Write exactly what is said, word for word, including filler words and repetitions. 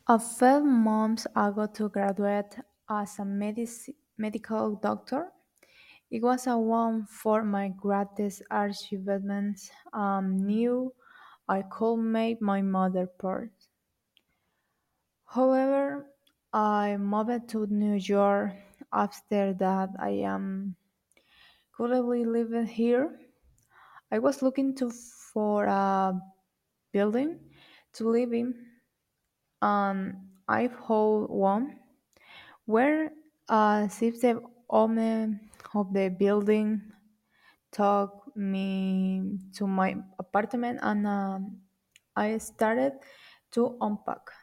A few months ago to graduate as a medici- medical doctor. It was a one for my greatest achievements. Um, knew I could make my mother proud. However, I moved to New York after that. I am currently living here. I was looking to for a building to live in. Um, I found one where uh, since the owner of the building took me to my apartment and um, I started to unpack.